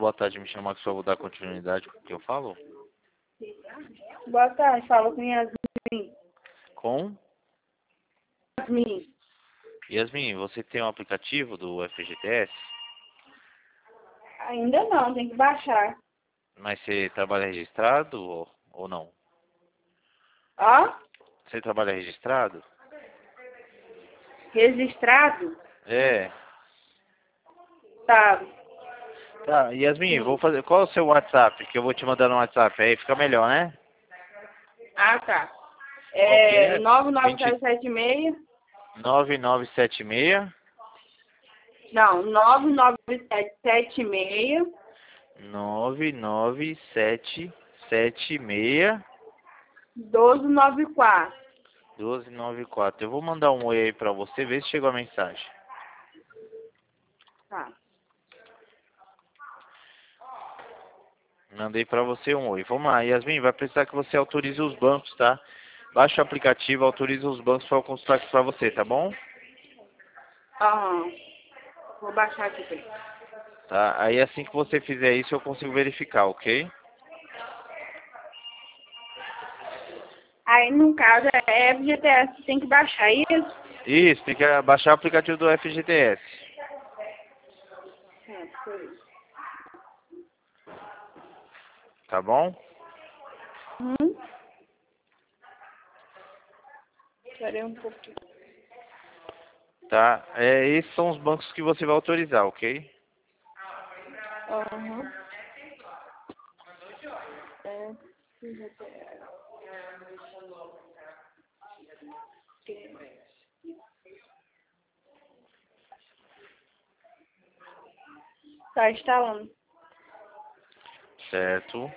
boa tarde, me chamar que só vou dar continuidade com o que eu falo. Boa tarde, falo com Yasmin. Com? Yasmin. Yasmin, você tem um aplicativo do FGTS? Ainda não, tem que baixar. Mas você trabalha registrado ou não? Ó, Você trabalha registrado? registrado? É. Tá. Tá, Yasmin, Sim. vou fazer. Qual é o seu WhatsApp? Que eu vou te mandar no WhatsApp. Aí fica melhor, né? Ah, tá. Qual que É é? 99776. 9976 Não, 99776 99776 1294. 1294. Eu vou mandar um oi aí pra você, ver se chegou a mensagem. Tá. Mandei pra você um oi. Vamos lá, Yasmin, vai precisar que você autorize os bancos, tá? Baixa o aplicativo, autoriza os bancos para eu consultar aqui pra você, tá bom? Aham. Vou baixar aqui pra ele. Tá? Aí assim que você fizer isso, eu consigo verificar, ok? Aí, no caso, é FGTS, tem que baixar isso? Isso, tem que baixar o aplicativo do FGTS. É, foi. Tá bom? Esperei um pouquinho. Tá? Esses são os bancos que você vai autorizar, ok? Aham. É, FGTS. Tá instalando. Certo.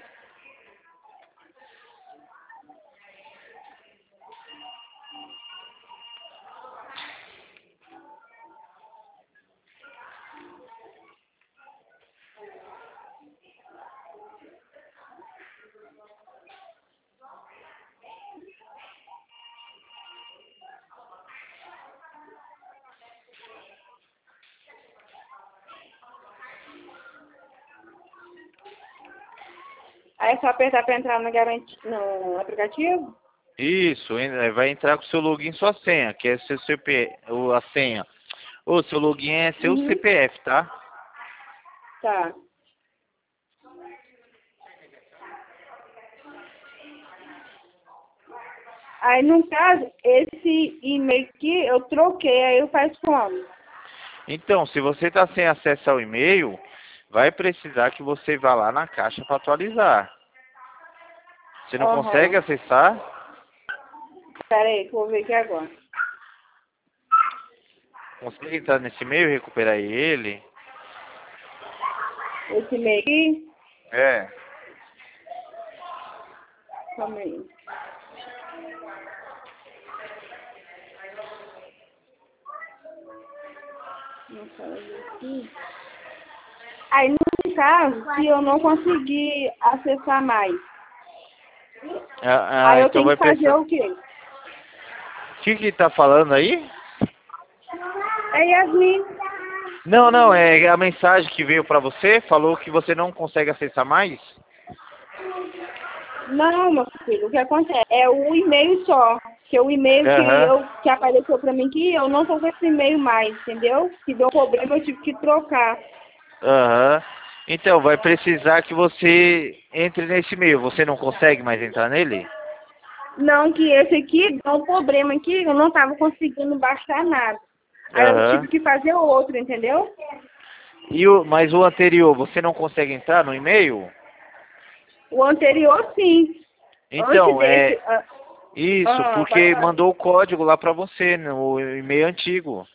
Aí é só apertar pra entrar no aplicativo? Isso, vai entrar com seu login e sua senha, que é seu CPF, a senha. O seu login é seu Uhum. CPF, tá? Tá. Aí, no caso, esse e-mail aqui eu troquei, aí eu faço como? Então, se você está sem acesso ao e-mail, vai precisar que você vá lá na caixa para atualizar. Você não consegue Aham. acessar? Pera aí, que eu vou ver aqui agora. Consegue entrar nesse e-mail e recuperar ele? Esse e-mail aqui, É. calma aí. Não faz aqui. Aí, no caso, se eu não conseguir acessar mais, aí eu Então tenho vai que fazer precisar. o quê? O que tá falando aí? É Yasmin. Não, não, é a mensagem que veio para você, falou que você não consegue acessar mais? Não, meu filho, o que acontece é o e-mail só. Que é o e-mail Aham. que apareceu pra mim que eu não tô com esse e-mail mais, entendeu? Que deu problema, eu tive que trocar. Aham. Então, vai precisar que você entre nesse e-mail. Você não consegue mais entrar nele? Não, que esse aqui deu um problema aqui, eu não tava conseguindo baixar nada. Aí eu Aham. tive que fazer outro, entendeu? Mas o anterior, você não consegue entrar no e-mail? O anterior, sim. Antes Então, desse... isso, pode porque falar. mandou o código lá pra você, no e-mail antigo.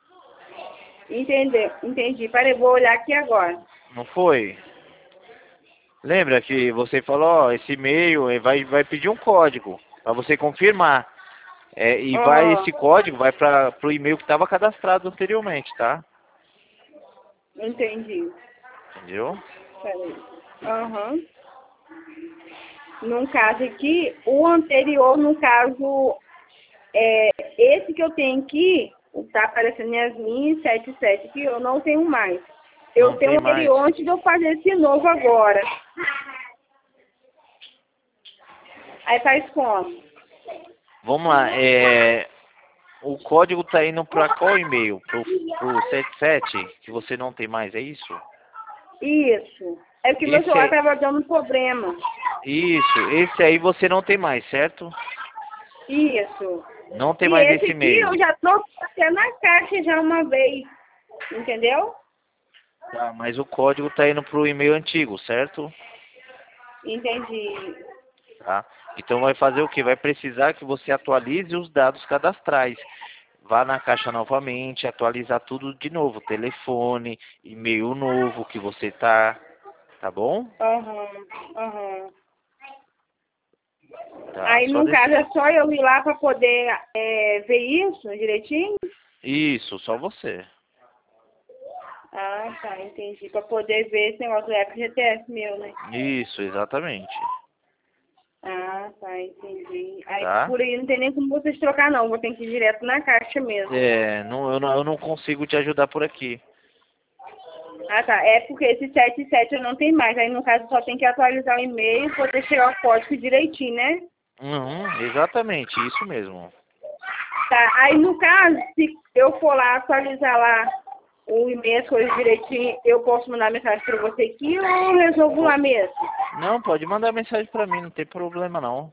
Entendi. Peraí, vou olhar aqui agora. Não foi? Lembra que você falou, ó, esse e-mail vai pedir um código pra você confirmar. Aham, Esse código vai para pro e-mail que estava cadastrado anteriormente, tá? entendi. Entendeu? Peraí. Aham. No caso aqui, o anterior, no caso, esse que eu tenho aqui, tá aparecendo Yasmin 77, que eu não tenho mais. Eu Não tenho tem ele mais. antes de eu fazer esse novo agora. Aí faz como? Vamos lá, o código tá indo para qual e-mail? Pro 77, que você não tem mais, é isso? Isso. É que meu Esse celular aí, estava dando problema. esse aí você não tem mais, certo? Isso. Não tem E mais esse esse aqui e-mail. eu já tô até na caixa já uma vez. Entendeu? Tá, mas o código tá indo pro e-mail antigo, certo? Entendi. Tá? Então vai fazer o quê? Vai precisar que você atualize os dados cadastrais. Vá na caixa novamente, atualizar tudo de novo, telefone, e-mail novo que você tá bom? Aham, aham. Tá, Aí, só no desse. caso, é só eu ir lá para poder ver isso direitinho? Isso, só você. Ah, tá, entendi. Para poder ver esse negócio do FGTS meu, né? Isso, exatamente. Ah, tá, entendi. Aí, Tá? por aí não tem nem como vocês trocar, não. Vou ter que ir direto na caixa mesmo. Eu não consigo te ajudar por aqui. Ah, tá. É porque esse 77 eu não tenho mais. Aí, no caso, só tem que atualizar o e-mail e poder chegar o código direitinho, né? Uhum, exatamente, isso mesmo. Tá. Aí, no caso, se eu for lá atualizar lá o e-mail, as coisas direitinho, eu posso mandar mensagem para você aqui ou eu resolvo lá Po- mesmo? Não, pode mandar mensagem pra mim, não tem problema não.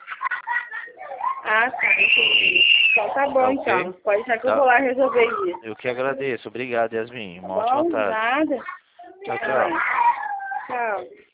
Ah, tá, entendi. Então tá Tá bom, ok? então. Pode deixar que eu vou Tá. lá resolver isso. Eu que agradeço. Obrigado, Yasmin. Tá Uma ótima bom? tarde. Nada. Tchau, Ah, tchau. tchau.